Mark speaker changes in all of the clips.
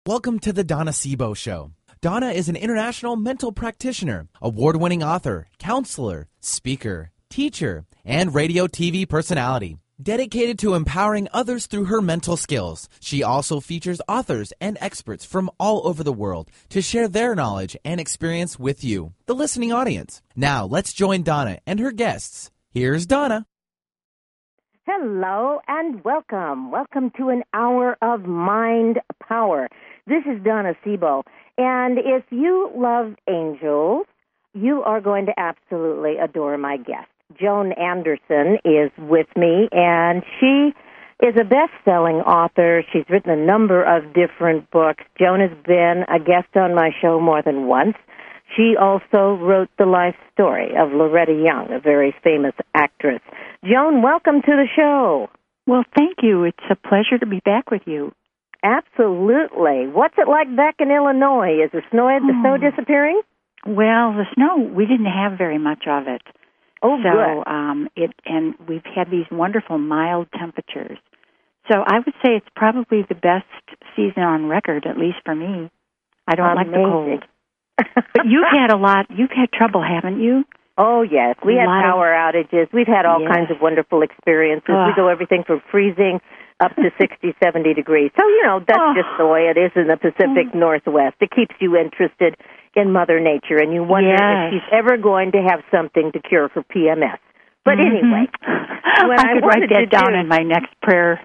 Speaker 1: Welcome to the Donna Sebo Show. Donna is an international mental practitioner, award-winning author, counselor, speaker, teacher, and radio TV personality. Dedicated to empowering others through her mental skills, she also features authors and experts from all over the world to share their knowledge and experience with you, the listening audience. Now, let's join Donna and her guests. Here's Donna.
Speaker 2: Hello and welcome. Welcome to an hour of mind power. This is Donna Sebo, and if you love angels, you are going to absolutely adore my guest. Joan Anderson is with me, and she is a best-selling author. She's written a number of different books. Joan has been a guest on my show more than once. She also wrote the life story of Loretta Young, a very famous actress. Joan, welcome to the show.
Speaker 3: Well, thank you. It's a pleasure to be back with you.
Speaker 2: Absolutely. What's it like back in Illinois? Is the snow disappearing?
Speaker 3: Well, the snow, we didn't have very much of it.
Speaker 2: Oh,
Speaker 3: so,
Speaker 2: good.
Speaker 3: And we've had these wonderful mild temperatures. So I would say it's probably the best season on record, at least for me. I don't like the cold. But you've had trouble, haven't you?
Speaker 2: Oh, yes. We had power outages. We've had all kinds of wonderful experiences. We go everything from freezing up to 60, 70 degrees. So, that's just the way it is in the Pacific Northwest. It keeps you interested in Mother Nature, and you wonder if she's ever going to have something to cure for PMS. But anyway, when
Speaker 3: I could write that down in my next prayer.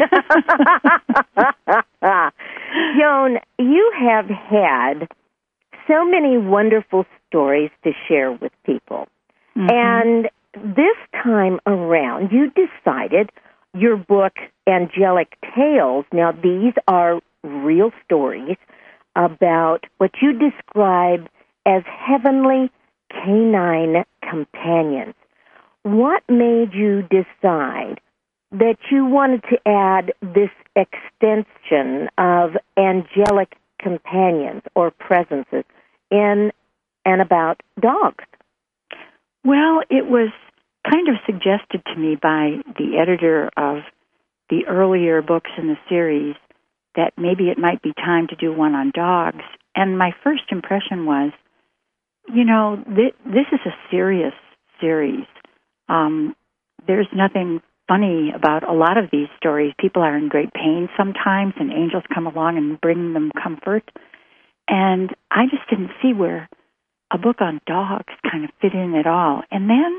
Speaker 2: Joan, you have had so many wonderful stories to share with people. And this time around, you decided your book, Angelic Tales, now these are real stories about what you describe as heavenly canine companions. What made you decide that you wanted to add this extension of angelic companions or presences in and about dogs?
Speaker 3: Well, it was kind of suggested to me by the editor of the earlier books in the series that maybe it might be time to do one on dogs. And my first impression was, this is a serious series. There's nothing funny about a lot of these stories. People are in great pain sometimes, and angels come along and bring them comfort. And I just didn't see where a book on dogs kind of fit in at all. And then,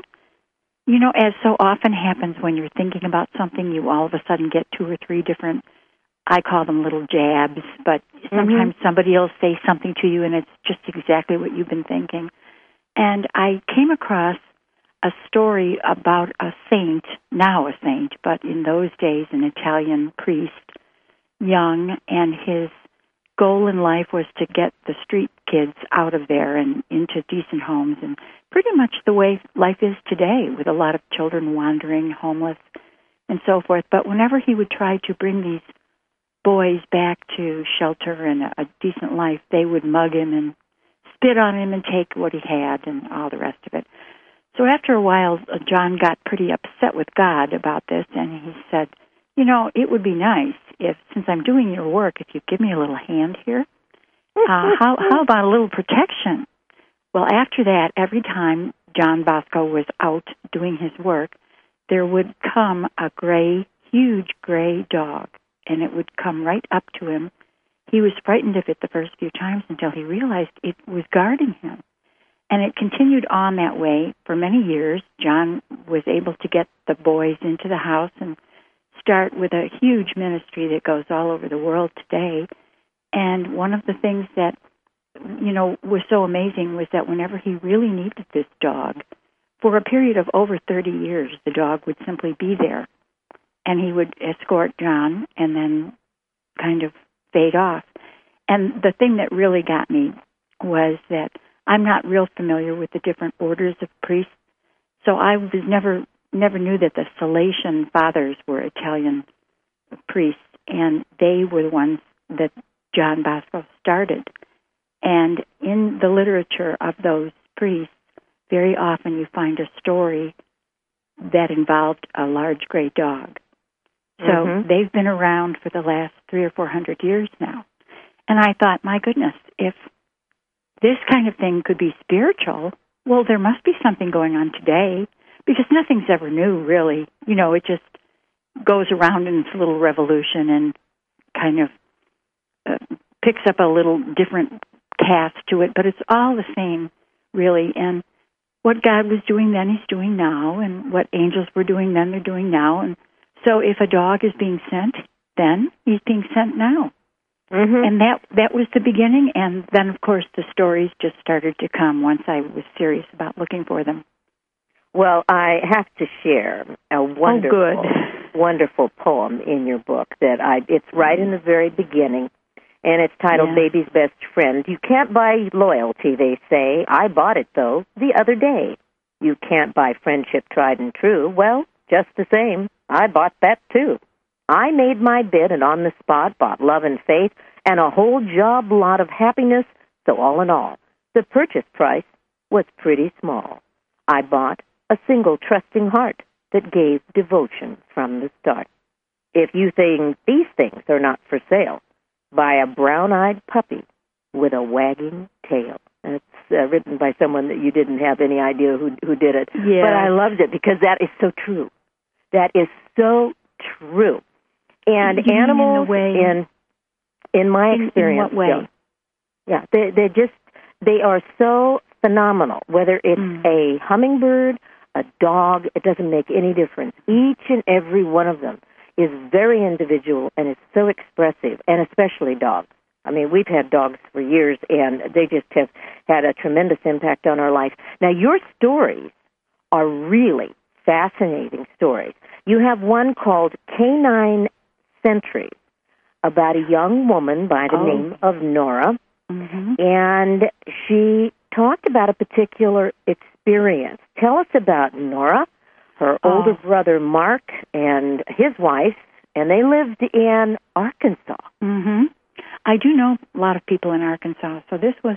Speaker 3: as so often happens when you're thinking about something, you all of a sudden get 2 or 3 different, I call them little jabs, but sometimes somebody will say something to you and it's just exactly what you've been thinking. And I came across a story about a saint, now a saint, but in those days an Italian priest, young, and his goal in life was to get the street kids out of there and into decent homes, and pretty much the way life is today with a lot of children wandering, homeless, and so forth. But whenever he would try to bring these boys back to shelter and a decent life, they would mug him and spit on him and take what he had and all the rest of it. So after a while, John got pretty upset with God about this, and he said, it would be nice if, since I'm doing your work, if you give me a little hand here. How about a little protection? Well, after that, every time John Bosco was out doing his work, there would come a huge gray dog, and it would come right up to him. He was frightened of it the first few times until he realized it was guarding him. And it continued on that way for many years. John was able to get the boys into the house and start with a huge ministry that goes all over the world today. And one of the things that, was so amazing was that whenever he really needed this dog, for a period of over 30 years, the dog would simply be there. And he would escort John and then kind of fade off. And the thing that really got me was that I'm not real familiar with the different orders of priests, so I was never knew that the Salesian fathers were Italian priests, and they were the ones that John Bosco started. And in the literature of those priests, very often you find a story that involved a large gray dog. So they've been around for the last 300 or 400 years now. And I thought, my goodness, if this kind of thing could be spiritual, well, there must be something going on today, because nothing's ever new, really. You know, it just goes around in its little revolution and kind of picks up a little different cast to it, but it's all the same, really. And what God was doing then, He's doing now, and what angels were doing then, they're doing now. And so if a dog is being sent, then he's being sent now. Mm-hmm. And that was the beginning, and then, of course, the stories just started to come once I was serious about looking for them.
Speaker 2: Well, I have to share a wonderful poem in your book it's right in the very beginning, and it's titled Baby's Best Friend. You can't buy loyalty, they say. I bought it, though, the other day. You can't buy friendship tried and true. Well, just the same, I bought that, too. I made my bid and on the spot bought love and faith and a whole job lot of happiness. So all in all, the purchase price was pretty small. I bought a single trusting heart that gave devotion from the start. If you think these things are not for sale, buy a brown-eyed puppy with a wagging tail. It's written by someone that you didn't have any idea who did it.
Speaker 3: Yeah.
Speaker 2: But I loved it because that is so true. That is so true. And animals, in my experience,
Speaker 3: in what way?
Speaker 2: Yeah, they are so phenomenal. Whether it's a hummingbird, a dog, it doesn't make any difference. Each and every one of them is very individual and is so expressive, and especially dogs. I mean, we've had dogs for years, and they just have had a tremendous impact on our life. Now, your stories are really fascinating stories. You have one called Canine Centuries, about a young woman by the name of Nora, and she talked about a particular experience. Tell us about Nora, her older brother Mark, and his wife, and they lived in Arkansas.
Speaker 3: Mm-hmm. I do know a lot of people in Arkansas, so this was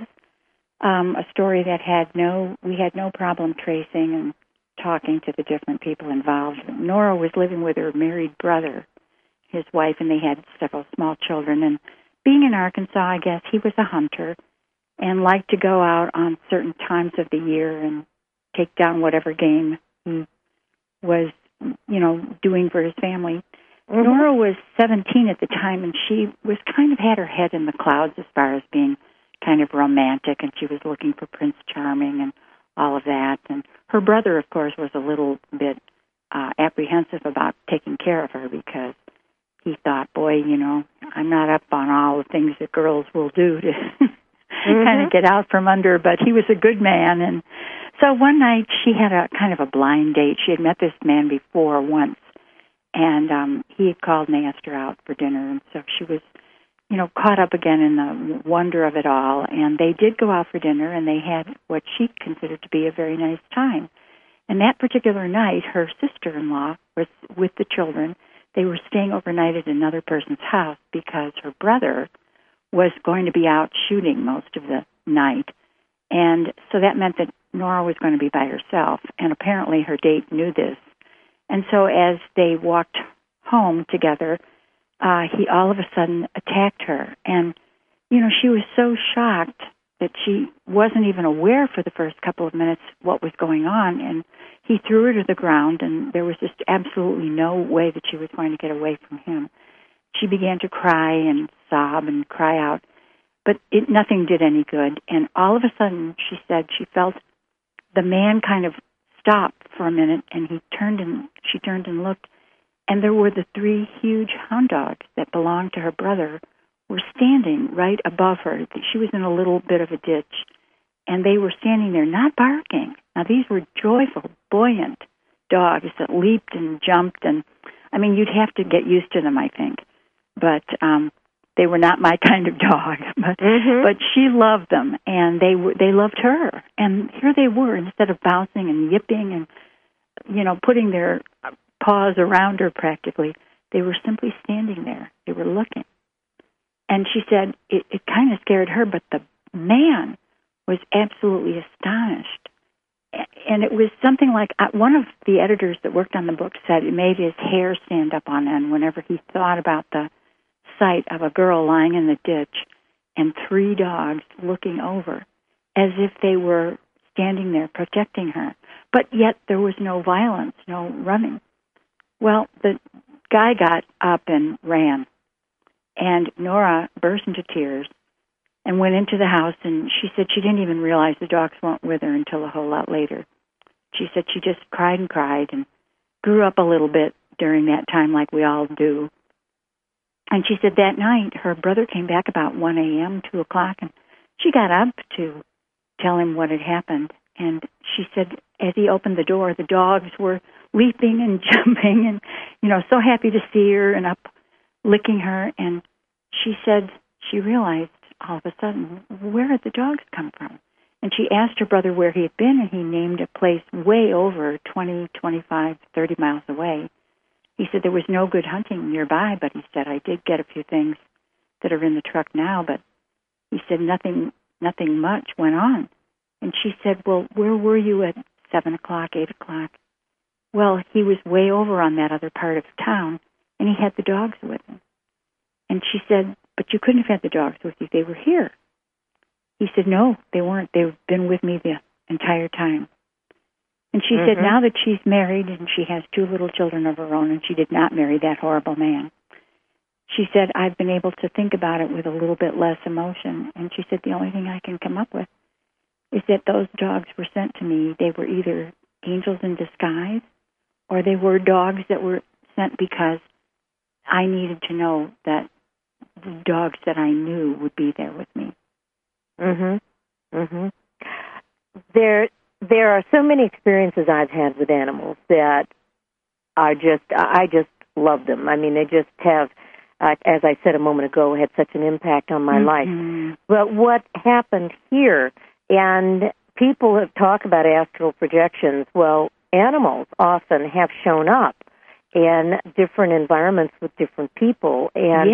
Speaker 3: a story that we had no problem tracing and talking to the different people involved. Nora was living with her married brother, his wife, and they had several small children. And being in Arkansas, I guess, he was a hunter and liked to go out on certain times of the year and take down whatever game he was, doing for his family. Mm-hmm. Nora was 17 at the time, and she was kind of had her head in the clouds as far as being kind of romantic, and she was looking for Prince Charming and all of that. And her brother, of course, was a little bit apprehensive about taking care of her because he thought, boy, I'm not up on all the things that girls will do to kind of get out from under, but he was a good man. And so one night she had a kind of a blind date. She had met this man before once, and he had called and asked her out for dinner, and so she was, caught up again in the wonder of it all. And they did go out for dinner, and they had what she considered to be a very nice time. And that particular night, her sister-in-law was with the children. They were staying overnight at another person's house because her brother was going to be out shooting most of the night. And so that meant that Nora was going to be by herself, and apparently her date knew this. And so as they walked home together, he all of a sudden attacked her. And, she was so shocked that she wasn't even aware for the first couple of minutes what was going on. And he threw her to the ground, and there was just absolutely no way that she was going to get away from him. She began to cry and sob and cry out, but nothing did any good. And all of a sudden, she said she felt the man kind of stop for a minute, and she turned and looked, and there were the 3 huge hound dogs that belonged to her brother were standing right above her. She was in a little bit of a ditch, and they were standing there, not barking. Now, these were joyful, buoyant dogs that leaped and jumped, and, you'd have to get used to them, I think. But they were not my kind of dog. But she loved them, and they loved her. And here they were, instead of bouncing and yipping and, putting their paws around her practically, they were simply standing there. They were looking. And she said it kind of scared her, but the man was absolutely astonished. And it was something like one of the editors that worked on the book said it made his hair stand up on end whenever he thought about the sight of a girl lying in the ditch and 3 dogs looking over as if they were standing there protecting her. But yet there was no violence, no running. Well, the guy got up and ran, and Nora burst into tears and went into the house, and she said she didn't even realize the dogs weren't with her until a whole lot later. She said she just cried and grew up a little bit during that time like we all do. And she said that night her brother came back about 1 a.m., 2 o'clock, and she got up to tell him what had happened. And she said as he opened the door, the dogs were leaping and jumping and, so happy to see her and up licking her. And she said she realized all of a sudden, where had the dogs come from? And she asked her brother where he had been, and he named a place way over 20, 25, 30 miles away. He said there was no good hunting nearby, but he said, I did get a few things that are in the truck now, but he said nothing much went on. And she said, well, where were you at 7 o'clock, 8 o'clock? Well, he was way over on that other part of town, and he had the dogs with him. And she said, but you couldn't have had the dogs with you. They were here. He said, no, they weren't. They've been with me the entire time. And she said now that she's married and she has 2 little children of her own and she did not marry that horrible man, she said, I've been able to think about it with a little bit less emotion. And she said, the only thing I can come up with is that those dogs were sent to me. They were either angels in disguise or they were dogs that were sent because I needed to know that the dogs that I knew would be there with me.
Speaker 2: There are so many experiences I've had with animals that I just love them. I mean, they just have, as I said a moment ago, had such an impact on my life. But what happened here, and people have talked about astral projections. Well, animals often have shown up in different environments with different people, and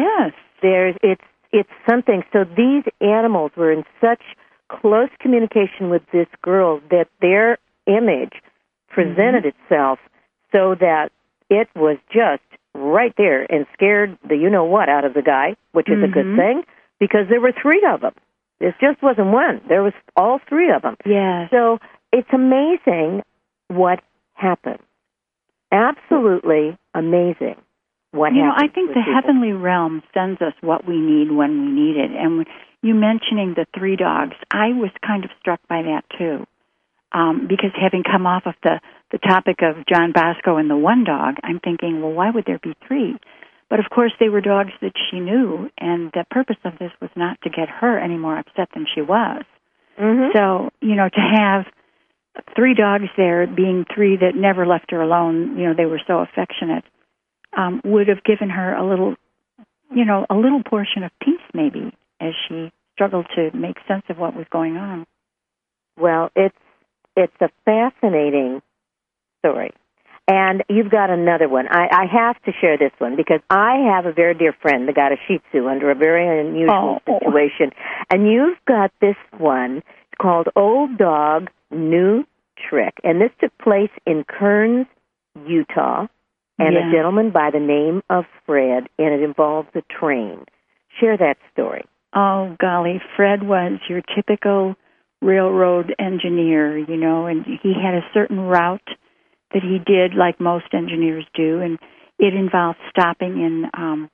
Speaker 2: it's something. So these animals were in such close communication with this girl that their image presented itself so that it was just right there and scared the you-know-what out of the guy, which is a good thing, because there were 3 of them. It just wasn't one. There was all 3 of them.
Speaker 3: Yeah.
Speaker 2: So it's amazing what happened. Absolutely amazing what happened.
Speaker 3: I think the heavenly realm sends us what we need when we need it. And you mentioning the 3 dogs, I was kind of struck by that too. Because having come off of the topic of John Bosco and the 1 dog, I'm thinking, well, why would there be 3? But of course they were dogs that she knew, and the purpose of this was not to get her any more upset than she was. So, to have 3 dogs there, being 3 that never left her alone, they were so affectionate, would have given her a little portion of peace maybe as she struggled to make sense of what was going on.
Speaker 2: Well, it's a fascinating story. And you've got another one. I have to share this one because I have a very dear friend that got a Shih Tzu under a very unusual situation. And you've got this one. It's called Old Dog, New Trick. And this took place in Kearns, Utah, and a gentleman by the name of Fred, and it involves a train. Share that story.
Speaker 3: Oh, golly. Fred was your typical railroad engineer, and he had a certain route that he did like most engineers do, and it involved stopping in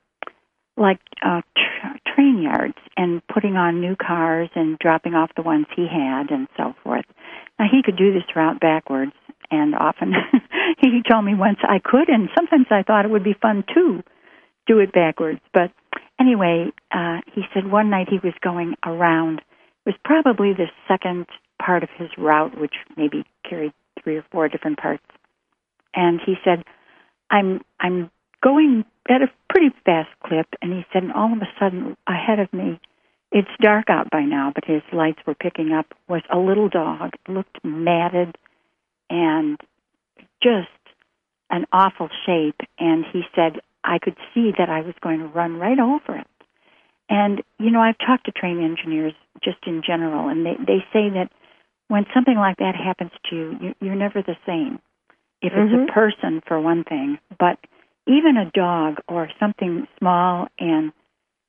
Speaker 3: train yards and putting on new cars and dropping off the ones he had and so forth. Now, he could do this route backwards, and often he told me once I could, and sometimes I thought it would be fun to do it backwards. But anyway, he said one night he was going around. It was probably the second part of his route, which maybe carried 3 or 4 different parts. And he said, I'm going at a pretty fast clip. And he said, and all of a sudden, ahead of me, it's dark out by now, but his lights were picking up, was a little dog, looked matted and just an awful shape. And he said, I could see that I was going to run right over it. And, I've talked to train engineers just in general, and they say that when something like that happens to you, you're never the same. If it's a person, for one thing, but even a dog or something small and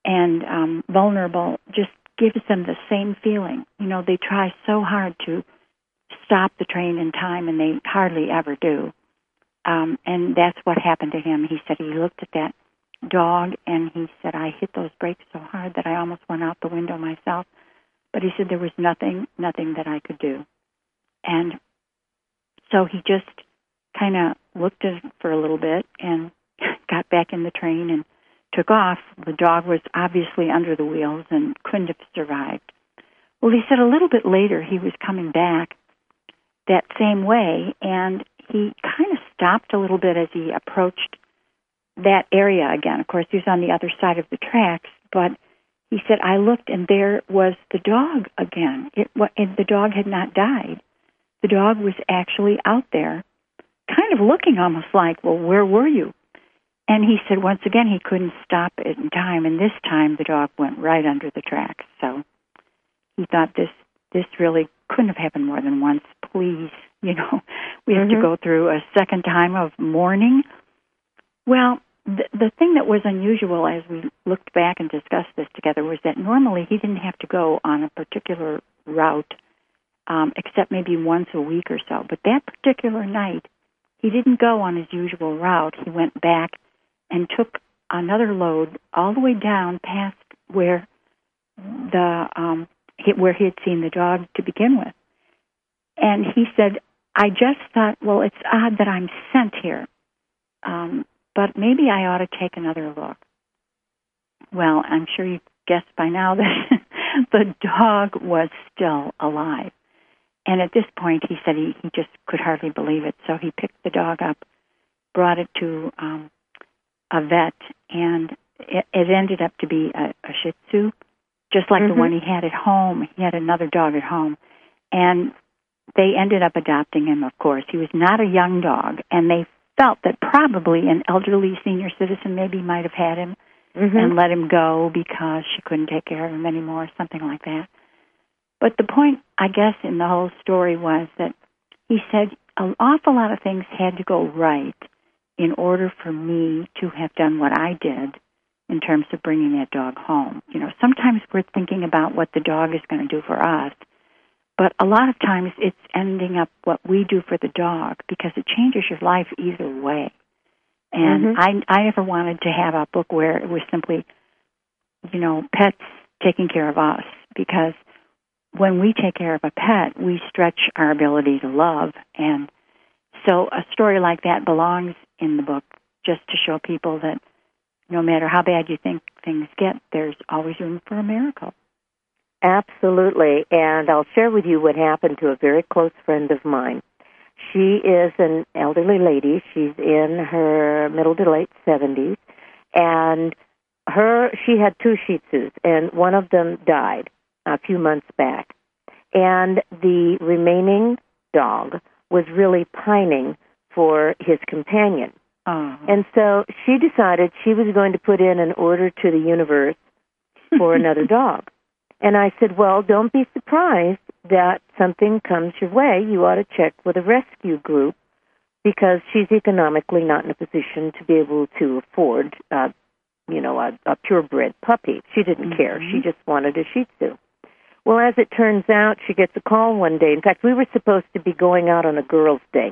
Speaker 3: and vulnerable just gives them the same feeling. You know, they try so hard to stop the train in time, and they hardly ever do. And that's what happened to him. He said he looked at that dog, and he said, I hit those brakes so hard that I almost went out the window myself. But he said there was nothing that I could do. And so he just kind of looked at it for a little bit and got back in the train and took off. The dog was obviously under the wheels and couldn't have survived. Well, he said a little bit later he was coming back that same way, and he kind of stopped a little bit as he approached that area again. Of course, he was on the other side of the tracks, but he said, I looked, and there was the dog again. And the dog had not died. The dog was actually out there, kind of looking almost like, well, where were you? And he said, once again, he couldn't stop it in time, and this time the dog went right under the tracks. So he thought this really couldn't have happened more than once. Please, we have to go through a second time of mourning. Well, the thing that was unusual as we looked back and discussed this together was that normally he didn't have to go on a particular route except maybe once a week or so. But that particular night, he didn't go on his usual route. He went back and took another load all the way down past where where he had seen the dog to begin with. And he said, I just thought, well, it's odd that I'm sent here, but maybe I ought to take another look. Well, I'm sure you guessed by now that the dog was still alive. And at this point, he said he just could hardly believe it. So he picked the dog up, brought it to a vet, and it ended up to be a Shih Tzu, just like the one he had at home. He had another dog at home. And they ended up adopting him, of course. He was not a young dog, and they felt that probably an elderly senior citizen maybe might have had him and let him go because she couldn't take care of him anymore, something like that. But the point, I guess, in the whole story was that he said an awful lot of things had to go right in order for me to have done what I did in terms of bringing that dog home. Sometimes we're thinking about what the dog is going to do for us, but a lot of times it's ending up what we do for the dog because it changes your life either way. And I never wanted to have a book where it was simply, pets taking care of us, because when we take care of a pet, we stretch our ability to love. And so a story like that belongs in the book just to show people that no matter how bad you think things get, there's always room for a miracle.
Speaker 2: Absolutely. And I'll share with you what happened to a very close friend of mine. She is an elderly lady. She's in her middle to late 70s. And she had two Shih Tzus, and one of them died a few months back. And the remaining dog was really pining for his companion. Oh. And so she decided she was going to put in an order to the universe for another dog. And I said, well, don't be surprised that something comes your way. You ought to check with a rescue group because she's economically not in a position to be able to afford, a purebred puppy. She didn't care. She just wanted a Shih Tzu. Well, as it turns out, she gets a call one day. In fact, we were supposed to be going out on a girls' day.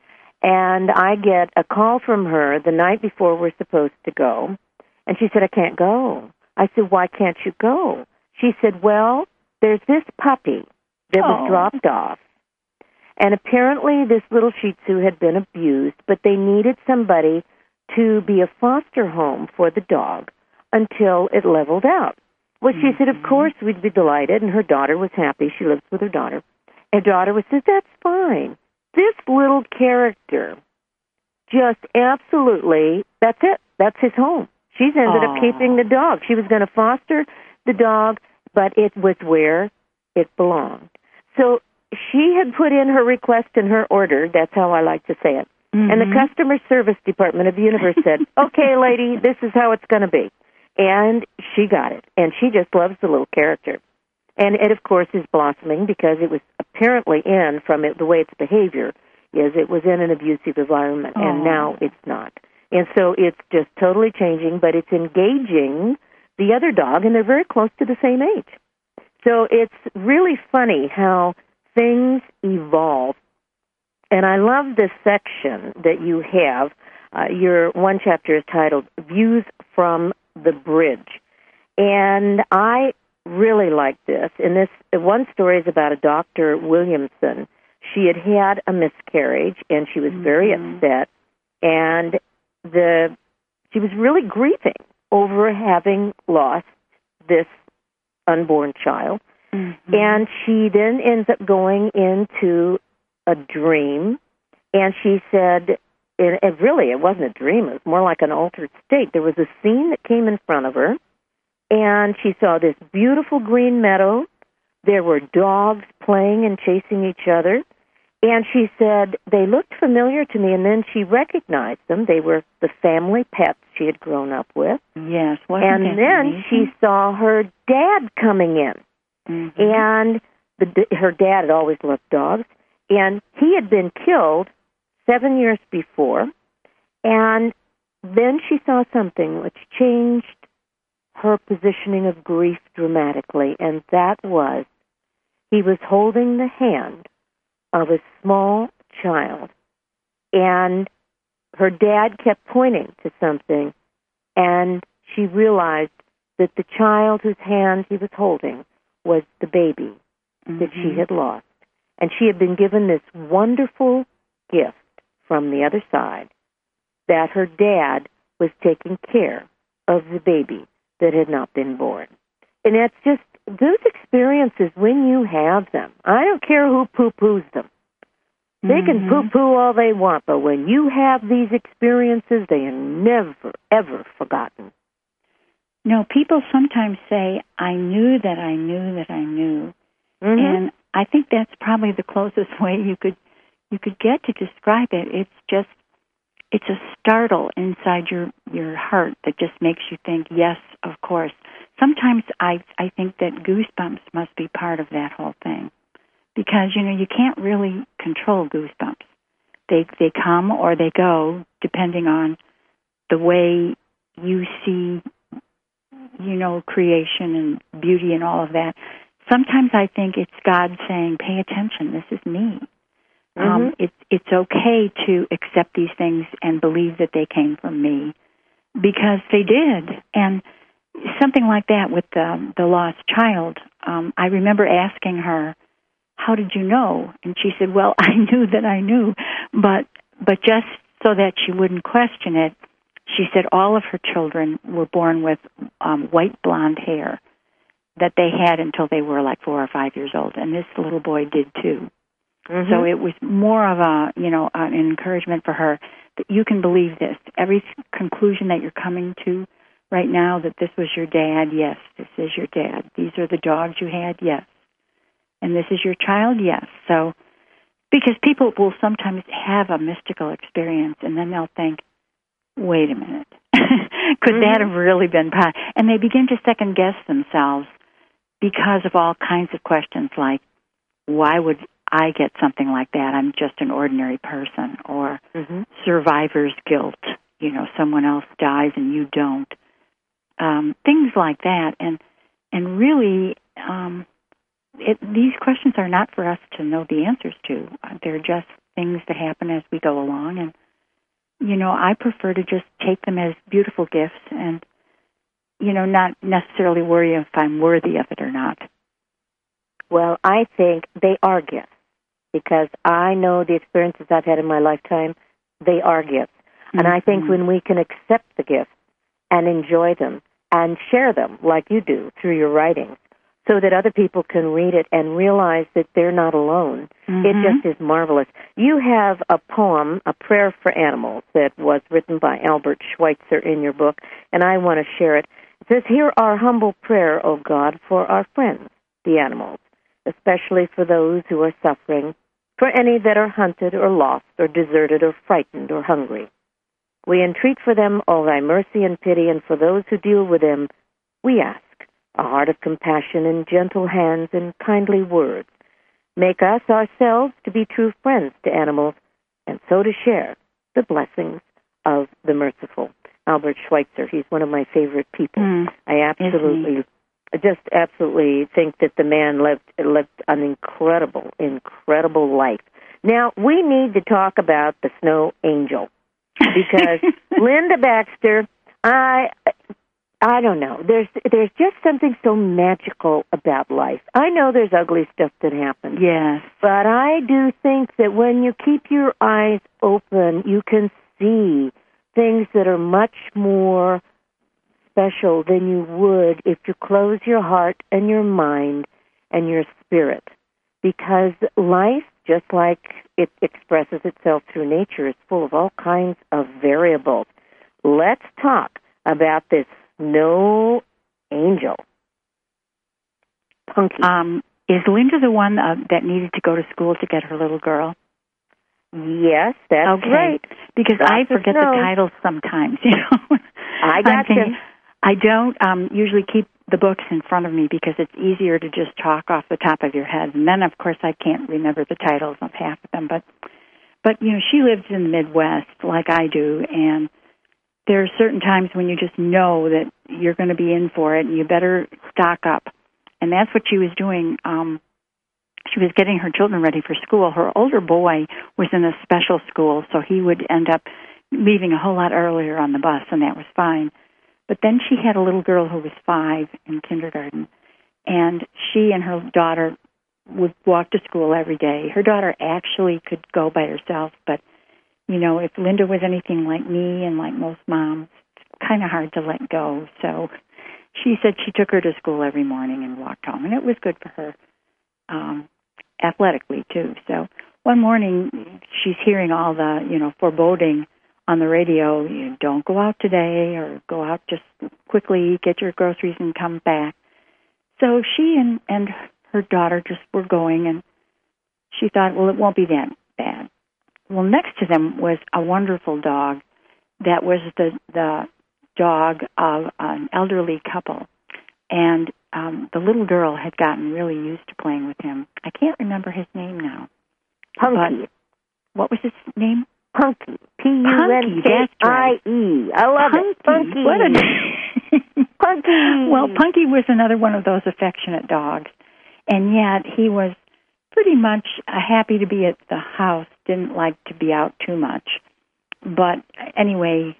Speaker 2: And I get a call from her the night before we're supposed to go. And she said, I can't go. I said, why can't you go? She said, well, there's this puppy that was dropped off. And apparently this little Shih Tzu had been abused, but they needed somebody to be a foster home for the dog until it leveled out. Well, she said, of course, we'd be delighted, and her daughter was happy. She lives with her daughter. And her daughter said, that's fine. This little character just absolutely, that's it. That's his home. She's ended up keeping the dog. She was going to foster the dog, but it was where it belonged. So she had put in her request and her order. That's how I like to say it. And the customer service department of the universe said, okay, lady, this is how it's going to be. And she got it. And she just loves the little character. And it, of course, is blossoming because it was apparently the way its behavior is, it was in an abusive environment, and now it's not. And so it's just totally changing, but it's engaging the other dog, and they're very close to the same age. So it's really funny how things evolve. And I love this section that you have. Your one chapter is titled Views from the Bridge. And I really like this. And this one story is about a Dr. Williamson. She had had a miscarriage, and she was very upset. And she was really grieving over having lost this unborn child. And she then ends up going into a dream, and she said, it wasn't a dream, it was more like an altered state. There was a scene that came in front of her, and she saw this beautiful green meadow. There were dogs playing and chasing each other, and she said, they looked familiar to me, and then she recognized them. They were the family pets she had grown up with.
Speaker 3: Yes,
Speaker 2: and then
Speaker 3: amazing?
Speaker 2: She saw her dad coming in, and her dad had always loved dogs, and he had been killed 7 years before, and then she saw something which changed her positioning of grief dramatically, and that was he was holding the hand of a small child, and her dad kept pointing to something, and she realized that the child whose hand he was holding was the baby that she had lost. And she had been given this wonderful gift from the other side that her dad was taking care of the baby that had not been born. And that's just those experiences, when you have them, I don't care who poo-poos them. They can poo-poo all they want, but when you have these experiences, they are never, ever forgotten.
Speaker 3: No, people sometimes say, I knew that I knew that I knew. And I think that's probably the closest way you could get to describe it. It's a startle inside your heart that just makes you think, yes, of course. Sometimes I think that goosebumps must be part of that whole thing, because you can't really control goosebumps. They come or they go depending on the way you see creation and beauty and all of that. Sometimes I think it's God saying, pay attention, this is me. It's okay to accept these things and believe that they came from me, because they did. And something like that with the lost child, I remember asking her, how did you know? And she said, well, I knew that I knew, but just so that she wouldn't question it, she said all of her children were born with white blonde hair that they had until they were like 4 or 5 years old, and this little boy did too. So it was more of an encouragement for her that you can believe this. Every conclusion that you're coming to right now, that this was your dad, yes, this is your dad. These are the dogs you had, yes. And this is your child, yes. So, because people will sometimes have a mystical experience, and then they'll think, wait a minute, could that have really been part? And they begin to second guess themselves because of all kinds of questions like, why would I get something like that? I'm just an ordinary person. Or survivor's guilt, someone else dies and you don't. Things like that. And really, these questions are not for us to know the answers to. They're just things that happen as we go along. And, I prefer to just take them as beautiful gifts and, not necessarily worry if I'm worthy of it or not.
Speaker 2: Well, I think they are gifts, because I know the experiences I've had in my lifetime, they are gifts. And I think when we can accept the gifts and enjoy them and share them like you do through your writings, so that other people can read it and realize that they're not alone, it just is marvelous. You have a poem, A Prayer for Animals, that was written by Albert Schweitzer in your book, and I want to share it. It says, "Hear our humble prayer, O God, for our friends, the animals, especially for those who are suffering, for any that are hunted or lost or deserted or frightened or hungry. We entreat for them all thy mercy and pity, and for those who deal with them, we ask a heart of compassion and gentle hands and kindly words. Make us ourselves to be true friends to animals, and so to share the blessings of the merciful." Albert Schweitzer. He's one of my favorite people. I absolutely think that the man lived an incredible life. Now, we need to talk about the snow angel, because Linda Baxter, I don't know. There's just something so magical about life. I know there's ugly stuff that happens.
Speaker 3: Yes.
Speaker 2: But I do think that when you keep your eyes open, you can see things that are much more special than you would if you close your heart and your mind and your spirit. Because life, just like it expresses itself through nature, is full of all kinds of variables. Let's talk about this snow angel. Punky.
Speaker 3: Is Linda the one that needed to go to school to get her little girl?
Speaker 2: Yes, that's right.
Speaker 3: Because I forget the titles sometimes, you know.
Speaker 2: I got you.
Speaker 3: I don't usually keep the books in front of me because it's easier to just talk off the top of your head. And then, of course, I can't remember the titles of half of them. But you know, she lives in the Midwest like I do, and there are certain times when you just know that you're going to be in for it, and you better stock up. And that's what she was doing. She was getting her children ready for school. Her older boy was in a special school, so he would end up leaving a whole lot earlier on the bus, and that was fine. But then she had a little girl who was 5 in kindergarten, and she and her daughter would walk to school every day. Her daughter actually could go by herself, but, you know, if Linda was anything like me and like most moms, it's kind of hard to let go. So she said she took her to school every morning and walked home, and it was good for her athletically, too. So one morning she's hearing all the, you know, foreboding on the radio, you know, don't go out today, or go out just quickly, get your groceries and come back. So she and her daughter just were going, and she thought, well, it won't be that bad. Well, next to them was a wonderful dog that was the dog of an elderly couple, and the little girl had gotten really used to playing with him. I can't remember his name now.
Speaker 2: Punky.
Speaker 3: What was his name?
Speaker 2: Punky. Punkie. I love it. Punky.
Speaker 3: What a
Speaker 2: Punky.
Speaker 3: Well, Punky was another one of those affectionate dogs, and yet he was pretty much happy to be at the house, didn't like to be out too much. But anyway,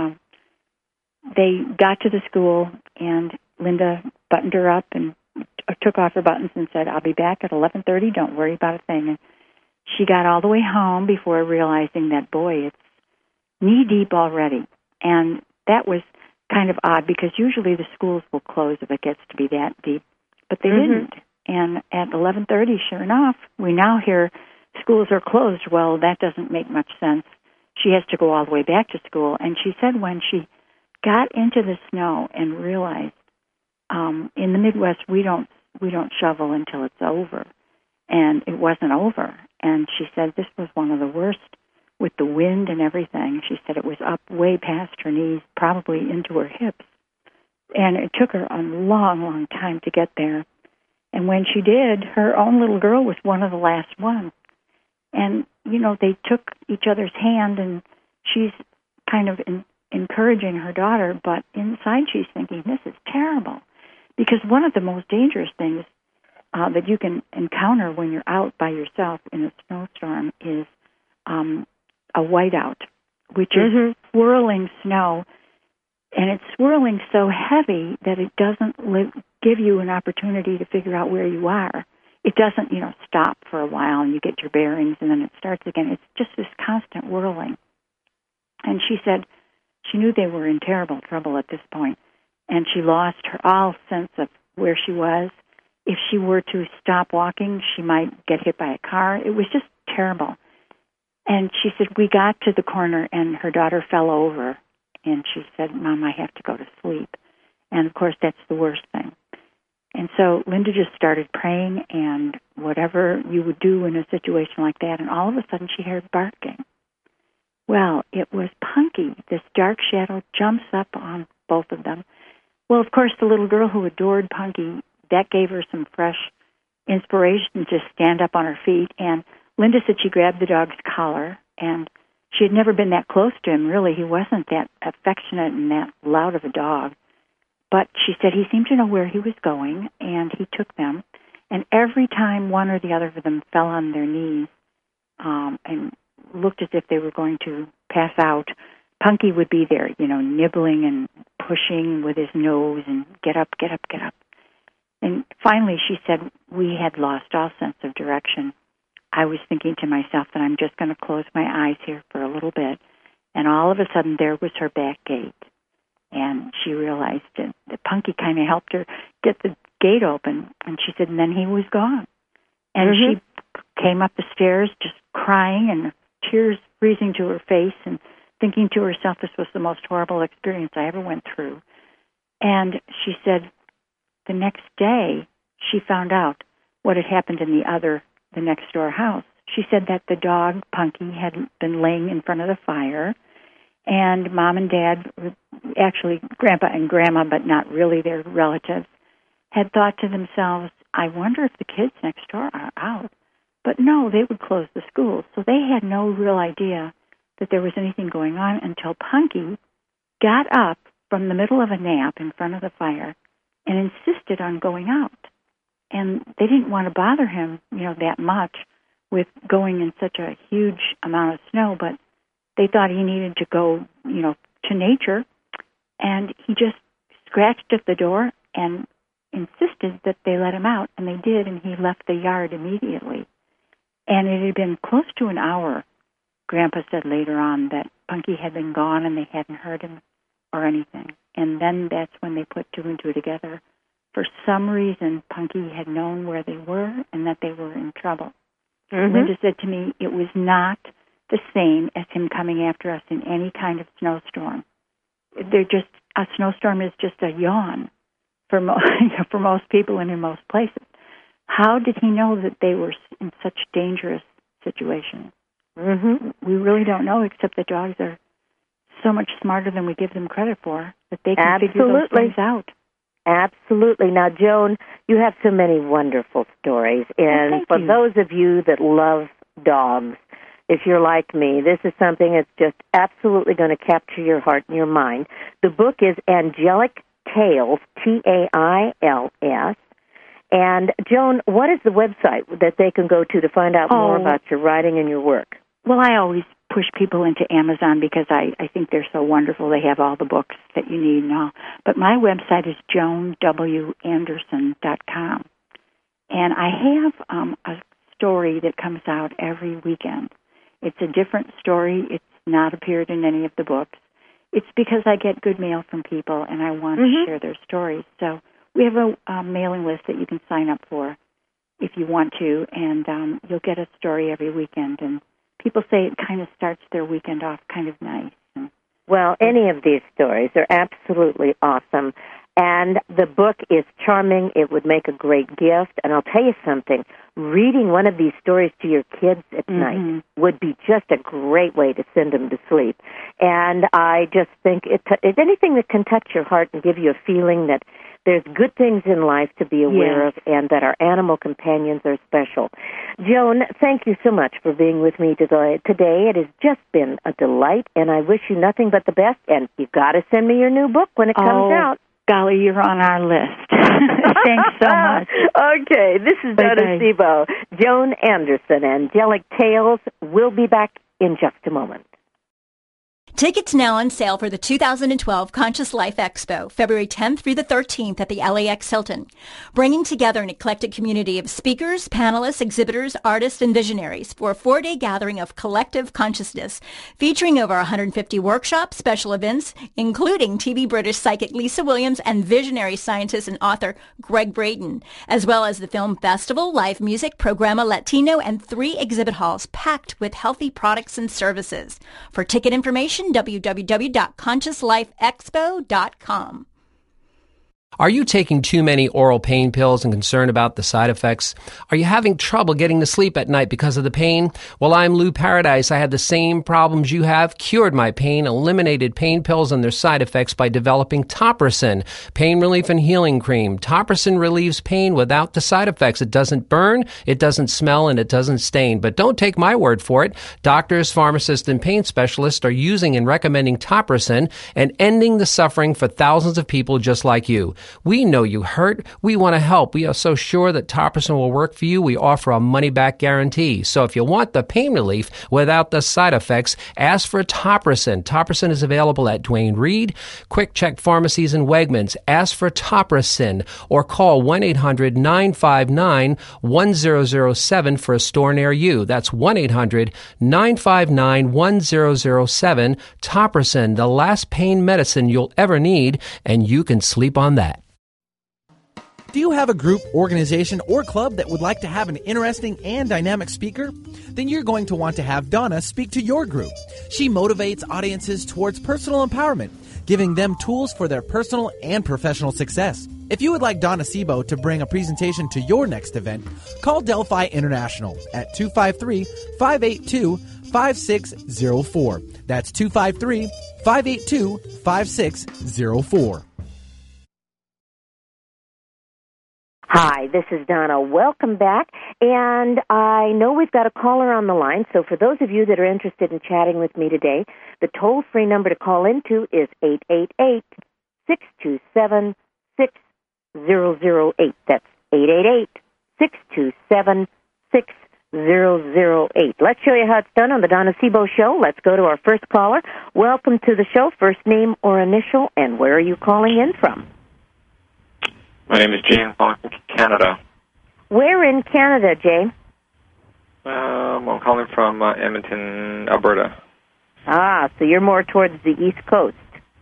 Speaker 3: they got to the school, and Linda buttoned her up and took off her buttons and said, I'll be back at 11:30. Don't worry about a thing. And she got all the way home before realizing that, boy, it's knee-deep already. And that was kind of odd, because usually the schools will close if it gets to be that deep. But they didn't. And at 11:30, sure enough, we now hear schools are closed. Well, that doesn't make much sense. She has to go all the way back to school. And she said when she got into the snow and realized, in the Midwest, we don't shovel until it's over. And it wasn't over. And she said this was one of the worst with the wind and everything. She said it was up way past her knees, probably into her hips. And it took her a long, long time to get there. And when she did, her own little girl was one of the last ones. And, you know, they took each other's hand, and she's kind of encouraging her daughter, but inside she's thinking, this is terrible. Because one of the most dangerous things that you can encounter when you're out by yourself in a snowstorm is a whiteout, which is swirling snow, and it's swirling so heavy that it doesn't give you an opportunity to figure out where you are. It doesn't, you know, stop for a while and you get your bearings and then it starts again. It's just this constant whirling. And she said she knew they were in terrible trouble at this point, and she lost all sense of where she was. If she were to stop walking, she might get hit by a car. It was just terrible. And she said, we got to the corner, and her daughter fell over, and she said, Mom, I have to go to sleep. And, of course, that's the worst thing. And so Linda just started praying, and whatever you would do in a situation like that, and all of a sudden she heard barking. Well, it was Punky. This dark shadow jumps up on both of them. Well, of course, the little girl who adored Punky, that gave her some fresh inspiration to stand up on her feet. And Linda said she grabbed the dog's collar, and she had never been that close to him, really. He wasn't that affectionate and that loud of a dog. But she said he seemed to know where he was going, and he took them. And every time one or the other of them fell on their knees and looked as if they were going to pass out, Punky would be there, nibbling and pushing with his nose and get up, get up, get up. And finally she said, we had lost all sense of direction. I was thinking to myself that I'm just going to close my eyes here for a little bit. And all of a sudden there was her back gate. And she realized that Punky kind of helped her get the gate open. And she said, and then he was gone. And she came up the stairs just crying and tears freezing to her face and thinking to herself, this was the most horrible experience I ever went through. And she said the next day she found out what had happened in the next door house. She said that the dog, Punky, had been laying in front of the fire, and Mom and Dad, actually Grandpa and Grandma, but not really their relatives, had thought to themselves, I wonder if the kids next door are out. But no, they would close the schools. So they had no real idea that there was anything going on until Punky got up from the middle of a nap in front of the fire and insisted on going out. And they didn't want to bother him, that much with going in such a huge amount of snow, but they thought he needed to go, to nature. And he just scratched at the door and insisted that they let him out, and they did, and he left the yard immediately. And it had been close to an hour. Grandpa said later on that Punky had been gone and they hadn't heard him or anything. And then that's when they put two and two together. For some reason, Punky had known where they were and that they were in trouble. Linda said to me, it was not the same as him coming after us in any kind of snowstorm. A snowstorm is just a yawn for most people and in most places. How did he know that they were in such dangerous situations? We really don't know, except that dogs are so much smarter than we give them credit for, that they can figure those things out.
Speaker 2: Absolutely. Now, Joan, you have so many wonderful stories. And for those of you that love dogs, if you're like me, this is something that's just absolutely going to capture your heart and your mind. The book is Angelic Tales, Tails. And, Joan, what is the website that they can go to find out more about your writing and your work?
Speaker 3: Well, I always push people into Amazon because I think they're so wonderful. They have all the books that you need and all. But my website is joanwanderson.com. And I have a story that comes out every weekend. It's a different story. It's not appeared in any of the books. It's because I get good mail from people, and I want to share their stories. So we have a mailing list that you can sign up for if you want to, and you'll get a story every weekend. And people say it kind of starts their weekend off kind of nice.
Speaker 2: Well, any of these stories are absolutely awesome. And the book is charming. It would make a great gift. And I'll tell you something, reading one of these stories to your kids at night would be just a great way to send them to sleep. And I just think it's anything that can touch your heart and give you a feeling that there's good things in life to be aware of and that our animal companions are special. Joan, thank you so much for being with me today. It has just been a delight, and I wish you nothing but the best. And you've got to send me your new book when it comes out.
Speaker 3: Golly, you're on our list. Thanks so much.
Speaker 2: Okay, this is Donna Sebo. Joan Anderson, Angelic Tales. We'll be back in just a moment.
Speaker 4: Tickets now on sale for the 2012 Conscious Life Expo, February 10th through the 13th at the LAX Hilton, bringing together an eclectic community of speakers, panelists, exhibitors, artists, and visionaries for a 4-day gathering of collective consciousness, featuring over 150 workshops, special events, including TV British psychic Lisa Williams and visionary scientist and author Greg Braden, as well as the film festival, live music, Programa Latino, and 3 exhibit halls packed with healthy products and services. For ticket information, www.consciouslifeexpo.com.
Speaker 5: Are you taking too many oral pain pills and concerned about the side effects? Are you having trouble getting to sleep at night because of the pain? Well, I'm Lou Paradise. I had the same problems you have, cured my pain, eliminated pain pills and their side effects by developing Topricin, pain relief and healing cream. Topricin relieves pain without the side effects. It doesn't burn, it doesn't smell, and it doesn't stain. But don't take my word for it. Doctors, pharmacists, and pain specialists are using and recommending Topricin and ending the suffering for thousands of people just like you. We know you hurt. We want to help. We are so sure that Topricin will work for you. We offer a money-back guarantee. So if you want the pain relief without the side effects, ask for Topricin. Topricin is available at Duane Reade, Quick Check Pharmacies, and Wegmans. Ask for Topricin or call 1-800-959-1007 for a store near you. That's 1-800-959-1007. Topricin, the last pain medicine you'll ever need, and you can sleep on that.
Speaker 1: Do you have a group, organization, or club that would like to have an interesting and dynamic speaker? Then you're going to want to have Donna speak to your group. She motivates audiences towards personal empowerment, giving them tools for their personal and professional success. If you would like Donna Sebo to bring a presentation to your next event, call Delphi International at 253-582-5604. That's 253-582-5604.
Speaker 2: Hi, this is Donna. Welcome back. And I know we've got a caller on the line, so for those of you that are interested in chatting with me today, the toll-free number to call into is 888-627-6008. That's 888-627-6008. Let's show you how it's done on the Donna Sebo Show. Let's go to our first caller. Welcome to the show. First name or initial, and where are you calling in from?
Speaker 6: My name is Jay. I'm calling from Canada.
Speaker 2: Where in Canada, Jay?
Speaker 6: I'm calling from Edmonton, Alberta.
Speaker 2: Ah, so you're more towards the East Coast.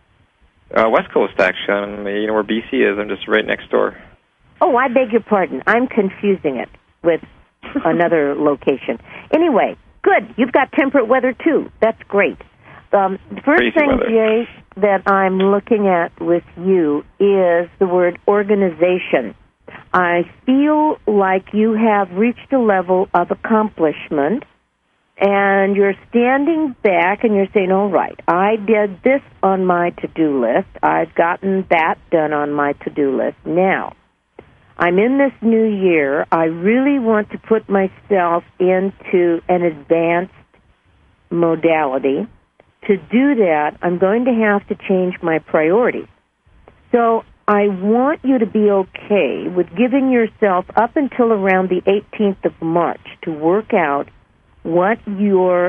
Speaker 6: West Coast, actually. You know where BC is. I'm just right next door.
Speaker 2: Oh, I beg your pardon. I'm confusing it with another location. Anyway, good. You've got temperate weather, too. That's great. The first
Speaker 6: Crazy
Speaker 2: thing,
Speaker 6: weather.
Speaker 2: Jay, that I'm looking at with you is the word organization. I feel like you have reached a level of accomplishment, and you're standing back and you're saying, all right, I did this on my to-do list. I've gotten that done on my to-do list. Now, I'm in this new year. I really want to put myself into an advanced modality. To do that, I'm going to have to change my priorities. So I want you to be okay with giving yourself up until around the 18th of March to work out what your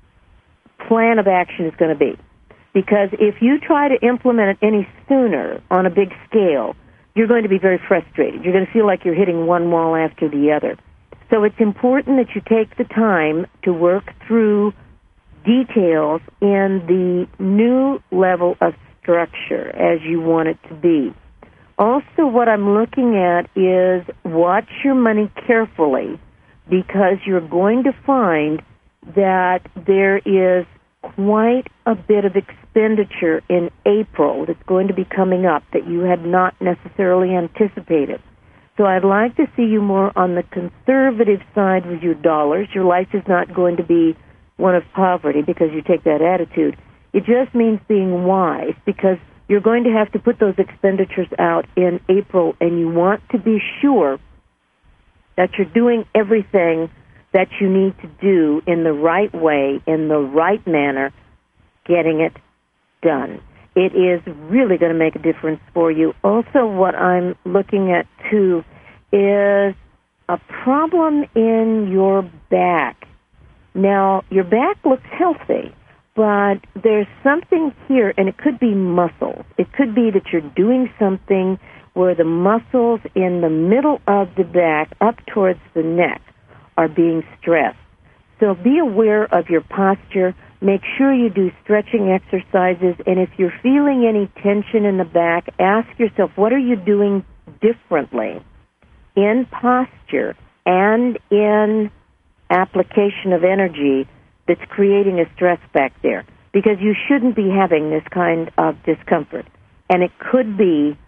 Speaker 2: plan of action is going to be. Because if you try to implement it any sooner on a big scale, you're going to be very frustrated. You're going to feel like you're hitting one wall after the other. So it's important that you take the time to work through details in the new level of structure as you want it to be. Also, what I'm looking at is watch your money carefully, because you're going to find that there is quite a bit of expenditure in April that's going to be coming up that you had not necessarily anticipated. So I'd like to see you more on the conservative side with your dollars. Your life is not going to be one of poverty because you take that attitude. It just means being wise, because you're going to have to put those expenditures out in April, and you want to be sure that you're doing everything that you need to do in the right way, in the right manner, getting it done. It is really going to make a difference for you. Also, what I'm looking at, too, is a problem in your back. Now, your back looks healthy, but there's something here, and it could be muscles. It could be that you're doing something where the muscles in the middle of the back up towards the neck are being stressed. So be aware of your posture. Make sure you do stretching exercises, and if you're feeling any tension in the back, ask yourself, what are you doing differently in posture and in application of energy that's creating a stress back there? Because you shouldn't be having this kind of discomfort. And it could be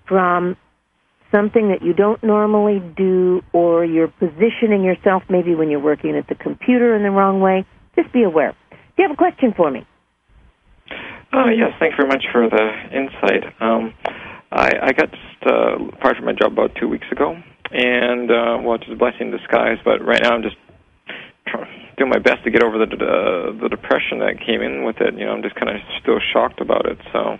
Speaker 2: from something that you don't normally do, or you're positioning yourself maybe when you're working at the computer in the wrong way, just be aware. Do you have a question for me?
Speaker 6: Yes, thanks very much for the insight. I got just fired from my job about 2 weeks ago, and well, it's a blessing in disguise. But right now, I'm just doing my best to get over the depression that came in with it. I'm just kind of still shocked about it. So,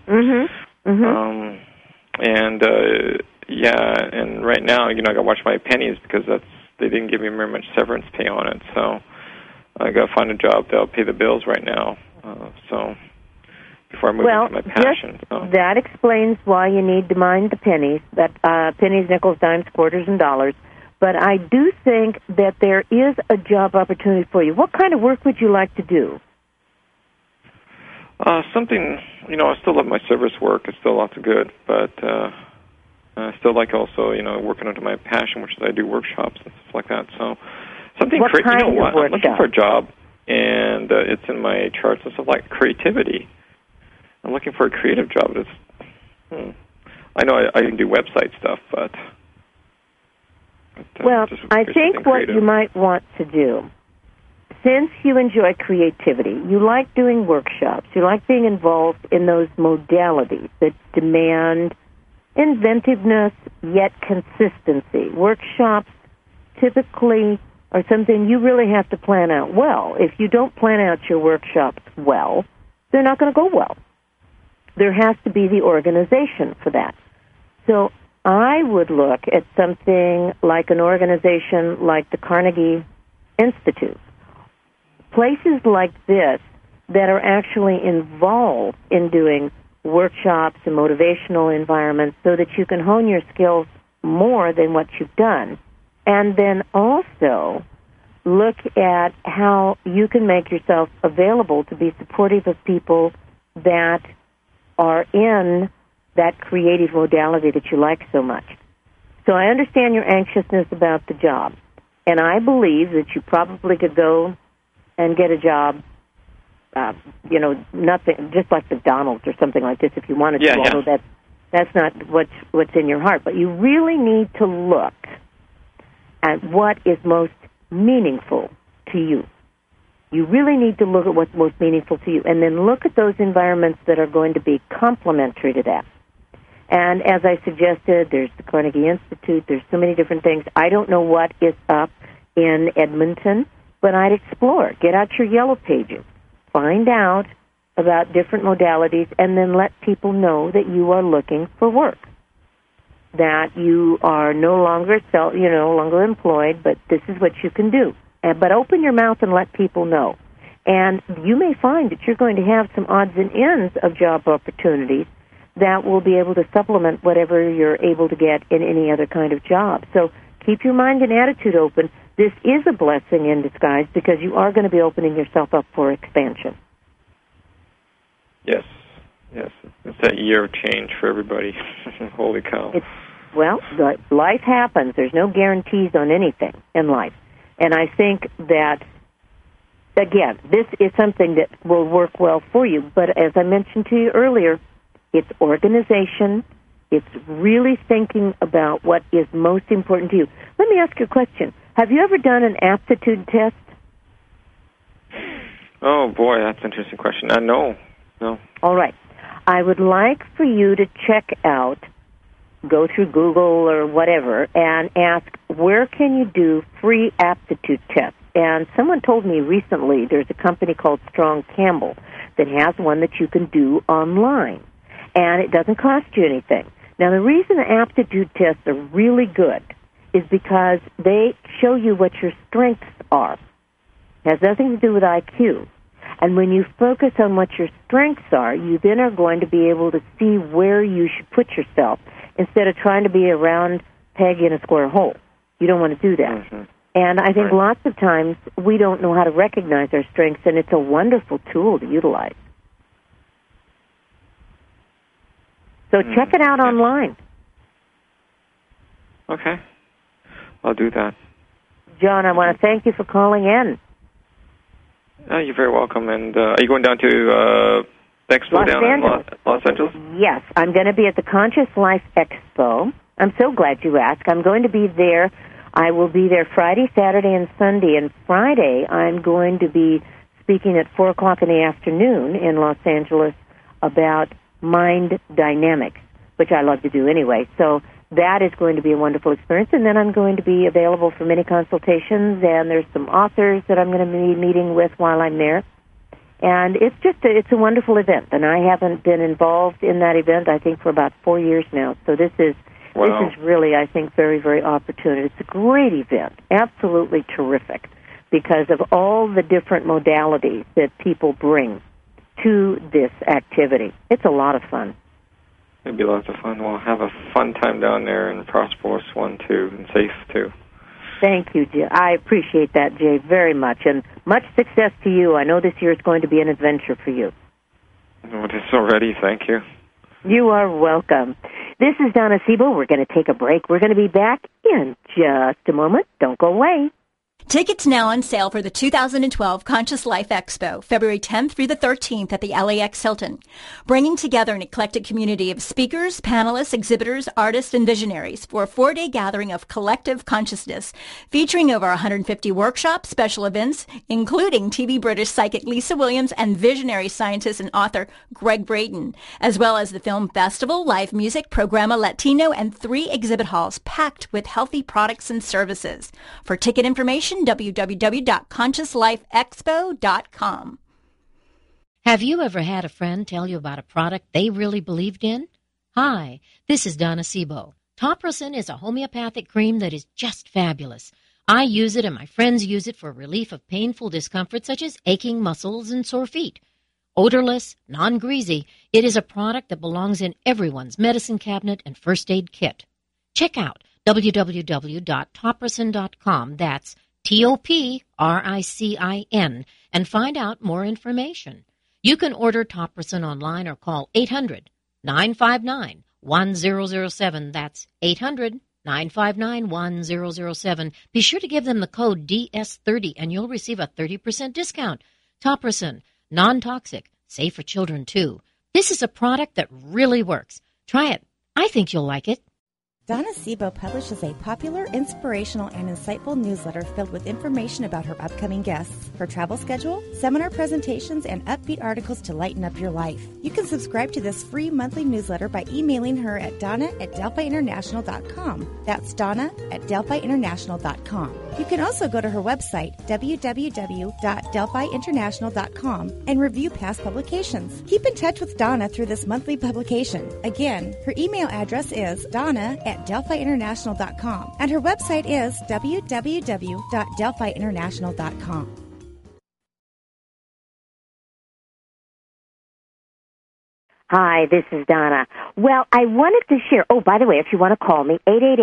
Speaker 6: and right now, I got to watch my pennies because they didn't give me very much severance pay on it. So, I got to find a job that'll pay the bills right now. Before I move into my passion.
Speaker 2: That explains why you need to mind the pennies, pennies, nickels, dimes, quarters, and dollars. But I do think that there is a job opportunity for you. What kind of work would you like to do?
Speaker 6: Something, I still love my service work. It's still lots of good, but I still like also, working under my passion, which is I do workshops and stuff like that. So something
Speaker 2: what kind of workshop?
Speaker 6: I'm looking for a job, and it's in my charts and stuff like creativity. I'm looking for a creative job. I know I can do website stuff, but
Speaker 2: well, I think what you might want to do, since you enjoy creativity, you like doing workshops, you like being involved in those modalities that demand inventiveness yet consistency. Workshops typically are something you really have to plan out well. If you don't plan out your workshops well, they're not going to go well. There has to be the organization for that. So I would look at something like an organization like the Carnegie Institute. Places like this that are actually involved in doing workshops and motivational environments so that you can hone your skills more than what you've done. And then also look at how you can make yourself available to be supportive of people that are in that creative modality that you like so much. So I understand your anxiousness about the job, and I believe that you probably could go and get a job, nothing, just like McDonald's or something like this if you wanted to, although that's not what's in your heart. But you really need to look at what is most meaningful to you. You really need to look at what's most meaningful to you, and then look at those environments that are going to be complementary to that. And as I suggested, there's the Carnegie Institute. There's so many different things. I don't know what is up in Edmonton, but I'd explore. Get out your yellow pages. Find out about different modalities, and then let people know that you are looking for work, that you are no longer employed, but this is what you can do. But open your mouth and let people know. And you may find that you're going to have some odds and ends of job opportunities that will be able to supplement whatever you're able to get in any other kind of job. So keep your mind and attitude open. This is a blessing in disguise because you are going to be opening yourself up for expansion.
Speaker 6: Yes. It's that year of change for everybody. Holy cow.
Speaker 2: Life happens. There's no guarantees on anything in life. And I think that, again, this is something that will work well for you. But as I mentioned to you earlier, it's organization. It's really thinking about what is most important to you. Let me ask you a question. Have you ever done an aptitude test?
Speaker 6: Oh, boy, that's an interesting question. No.
Speaker 2: All right. I would like for you to check out, go through Google or whatever, and ask, where can you do free aptitude tests? And someone told me recently there's a company called Strong Campbell that has one that you can do online, and it doesn't cost you anything. Now, the reason the aptitude tests are really good is because they show you what your strengths are. It has nothing to do with IQ. And when you focus on what your strengths are, you then are going to be able to see where you should put yourself instead of trying to be a round peg in a square hole. You don't want to do that. Mm-hmm. And I think lots of times we don't know how to recognize our strengths, and it's a wonderful tool to utilize. So check it out online.
Speaker 6: Okay. I'll do that.
Speaker 2: John, I want to thank you for calling in.
Speaker 6: You're very welcome. And are you going down to Expo down in Los Angeles?
Speaker 2: Yes, I'm going to be at the Conscious Life Expo. I'm so glad you asked. I'm going to be there. I will be there Friday, Saturday, and Sunday. And Friday, I'm going to be speaking at 4 o'clock in the afternoon in Los Angeles about mind dynamics, which I love to do anyway. So that is going to be a wonderful experience. And then I'm going to be available for many consultations, and there's some authors that I'm going to be meeting with while I'm there. And it's just it's a wonderful event, and I haven't been involved in that event, I think, for about 4 years now. So this is really, I think, very, very opportune. It's a great event, absolutely terrific, because of all the different modalities that people bring to this activity. It's a lot of fun.
Speaker 6: It'll be lots of fun. We'll have a fun time down there, and a prosperous one, too, and safe, too.
Speaker 2: Thank you, Jay. I appreciate that, Jay, very much. And much success to you. I know this year is going to be an adventure for you.
Speaker 6: It is already. Thank you.
Speaker 2: You are welcome. This is Donna Sebo. We're going to take a break. We're going to be back in just a moment. Don't go away.
Speaker 4: Tickets now on sale for the 2012 Conscious Life Expo, February 10th through the 13th at the LAX Hilton, bringing together an eclectic community of speakers, panelists, exhibitors, artists, and visionaries for a 4-day gathering of collective consciousness, featuring over 150 workshops, special events, including TV British psychic Lisa Williams and visionary scientist and author Greg Braden, as well as the film festival, live music, Programa Latino, and 3 exhibit halls packed with healthy products and services. For ticket information, www.consciouslifeexpo.com.
Speaker 7: Have you ever had a friend tell you about a product they really believed in? Hi, this is Donna Sebo. Topricin is a homeopathic cream that is just fabulous. I use it and my friends use it for relief of painful discomfort such as aching muscles and sore feet. Odorless, non-greasy, it is a product that belongs in everyone's medicine cabinet and first aid kit. Check out www.topricin.com. That's TOPRICIN, and find out more information. You can order Topricin online or call 800-959-1007. That's 800-959-1007. Be sure to give them the code DS30 and you'll receive a 30% discount. Topricin, non-toxic, safe for children too. This is a product that really works. Try it. I think you'll like it.
Speaker 8: Donna Sebo publishes a popular, inspirational, and insightful newsletter filled with information about her upcoming guests, her travel schedule, seminar presentations, and upbeat articles to lighten up your life. You can subscribe to this free monthly newsletter by emailing her at donna@delphiinternational.com. That's donna@delphiinternational.com. You can also go to her website, www.delphiinternational.com, and review past publications. Keep in touch with Donna through this monthly publication. Again, her email address is donna@delphiinternational.com, and her website is www.delphiinternational.com.
Speaker 2: Hi, this is Donna. Well, I wanted to share, by the way, if you want to call me,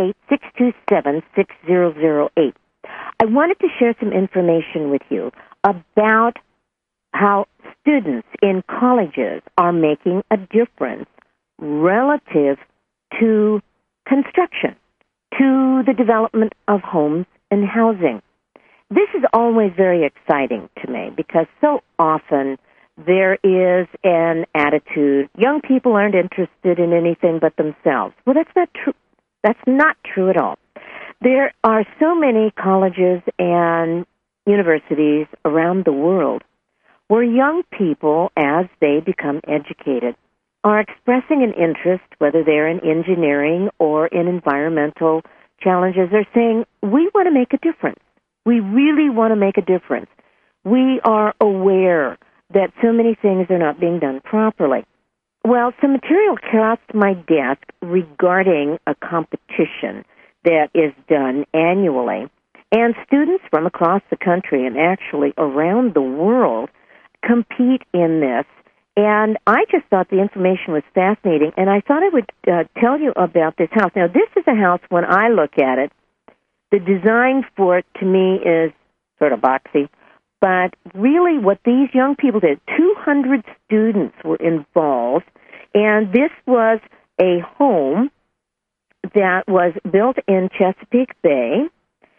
Speaker 2: 888-627-6008. I wanted to share some information with you about how students in colleges are making a difference relative to construction, to the development of homes and housing. This is always very exciting to me because so often there is an attitude, young people aren't interested in anything but themselves. Well, that's not true. That's not true at all. There are so many colleges and universities around the world where young people, as they become educated, are expressing an interest, whether they're in engineering or in environmental challenges. They're saying, we want to make a difference. We really want to make a difference. We are aware that so many things are not being done properly. Well, some material crossed my desk regarding a competition that is done annually, and students from across the country and actually around the world compete in this. And I just thought the information was fascinating, and I thought I would tell you about this house. Now, this is a house, when I look at it, the design for it, to me, is sort of boxy. But really what these young people did, 200 students were involved, and this was a home that was built in Chesapeake Bay,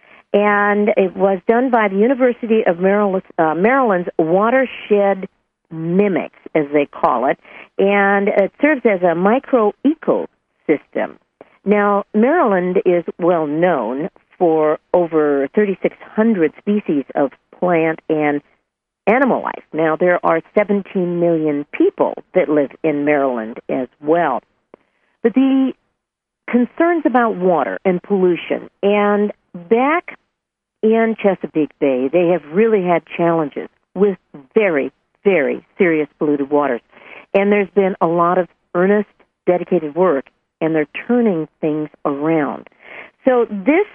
Speaker 2: and it was done by the University of Maryland's Watershed mimics, as they call it, and it serves as a micro-ecosystem. Now, Maryland is well known for over 3,600 species of plant and animal life. Now, there are 17 million people that live in Maryland as well. But the concerns about water and pollution, and back in Chesapeake Bay, they have really had challenges with very, very serious polluted waters. And there's been a lot of earnest, dedicated work, and they're turning things around. So this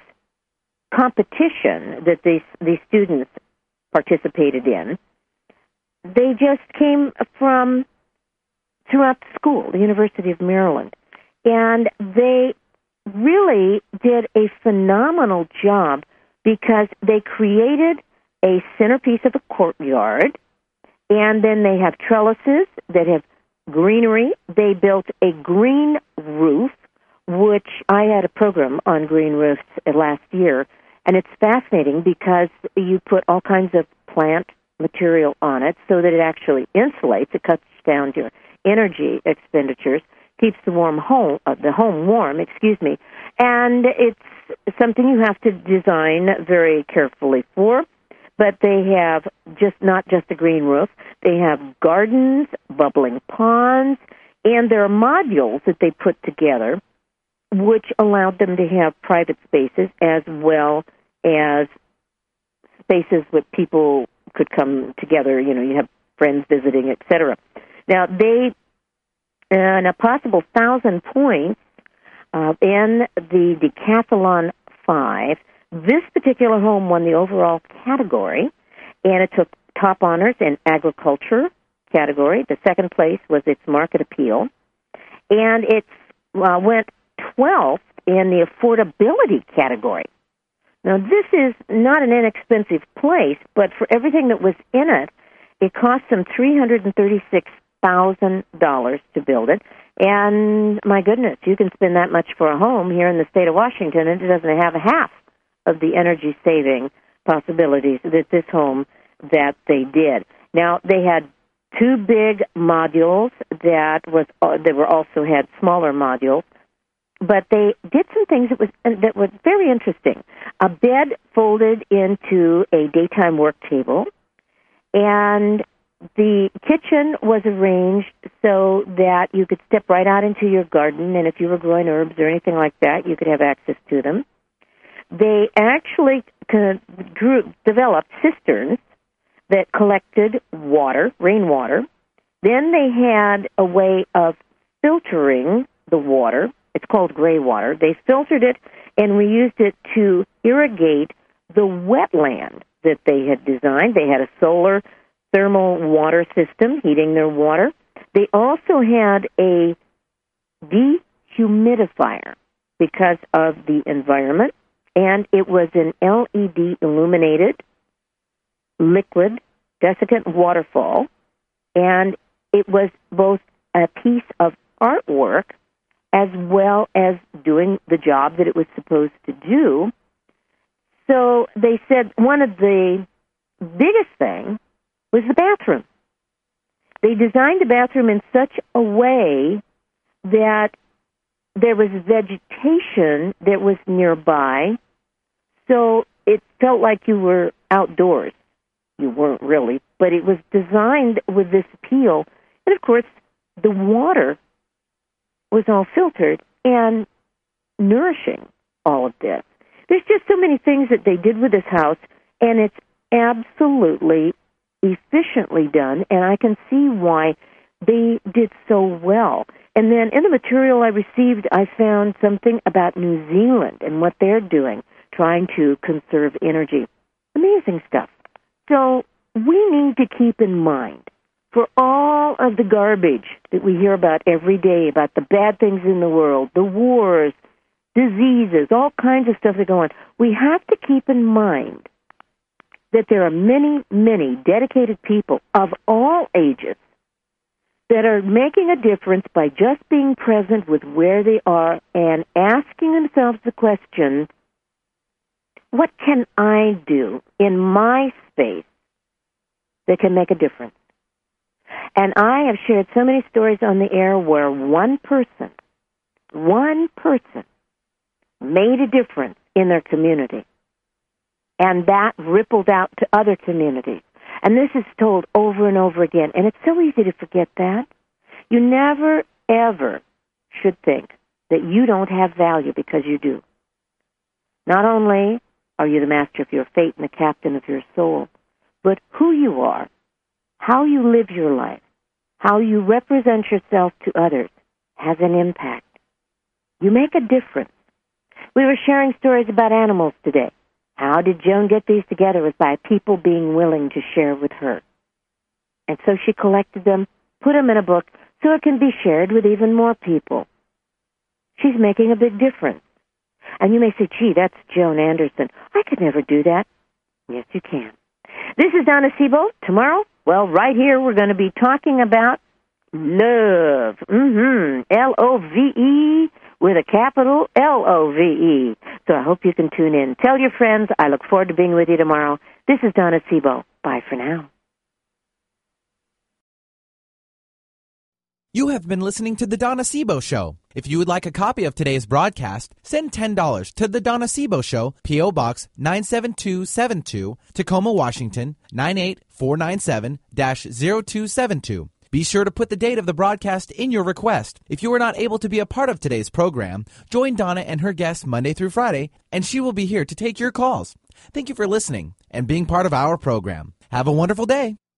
Speaker 2: competition that these students participated in, they just came from throughout the school, the University of Maryland. And they really did a phenomenal job because they created a centerpiece of a courtyard, and then they have trellises that have greenery. They built a green roof, which I had a program on green roofs last year, and it's fascinating because you put all kinds of plant material on it so that it actually insulates. It cuts down your energy expenditures, keeps the home warm, and it's something you have to design very carefully for. But they have not just a green roof. They have gardens, bubbling ponds, and there are modules that they put together which allowed them to have private spaces as well as spaces where people could come together. You know, you have friends visiting, etc. Now, they, in a possible 1,000 points in the Decathlon 5, this particular home won the overall category, and it took top honors in agriculture category. The second place was its market appeal, and it went 12th in the affordability category. Now, this is not an inexpensive place, but for everything that was in it, it cost them $336,000 to build it. And my goodness, you can spend that much for a home here in the state of Washington, and it doesn't have half of the energy saving possibilities that this home that they did. Now, they had two big modules that were also had smaller modules, but they did some things that were very interesting. A bed folded into a daytime work table, and the kitchen was arranged so that you could step right out into your garden, and if you were growing herbs or anything like that, you could have access to them. They actually developed cisterns that collected water, rainwater. Then they had a way of filtering the water. It's called gray water. They filtered it, and we used it to irrigate the wetland that they had designed. They had a solar thermal water system heating their water. They also had a dehumidifier because of the environment, and it was an LED illuminated liquid desiccant waterfall, and it was both a piece of artwork as well as doing the job that it was supposed to do. So they said one of the biggest things was the bathroom. They designed the bathroom in such a way that there was vegetation that was nearby, so it felt like you were outdoors. You weren't really, but it was designed with this appeal. And, of course, the water was all filtered and nourishing all of this. There's just so many things that they did with this house, and it's absolutely efficiently done, and I can see why they did so well. And then in the material I received, I found something about New Zealand and what they're doing, trying to conserve energy. Amazing stuff. So we need to keep in mind, for all of the garbage that we hear about every day, about the bad things in the world, the wars, diseases, all kinds of stuff that go on, we have to keep in mind that there are many, many dedicated people of all ages that are making a difference by just being present with where they are and asking themselves the question, what can I do in my space that can make a difference? And I have shared so many stories on the air where one person made a difference in their community. And that rippled out to other communities. And this is told over and over again. And it's so easy to forget that. You never, ever should think that you don't have value, because you do. Not only are you the master of your fate and the captain of your soul, but who you are, how you live your life, how you represent yourself to others has an impact. You make a difference. We were sharing stories about animals today. How did Joan get these together? It was by people being willing to share with her. And so she collected them, put them in a book, so it can be shared with even more people. She's making a big difference. And you may say, gee, that's Joan Anderson. I could never do that. Yes, you can. This is Donna Sebo. Tomorrow, well, right here, we're going to be talking about love. Love, with a capital Love. So I hope you can tune in. Tell your friends. I look forward to being with you tomorrow. This is Donna Sebo. Bye for now.
Speaker 1: You have been listening to The Donna Sebo Show. If you would like a copy of today's broadcast, send $10 to The Donna Sebo Show, P.O. Box 97272, Tacoma, Washington, 98497-0272. Be sure to put the date of the broadcast in your request. If you are not able to be a part of today's program, join Donna and her guests Monday through Friday, and she will be here to take your calls. Thank you for listening and being part of our program. Have a wonderful day.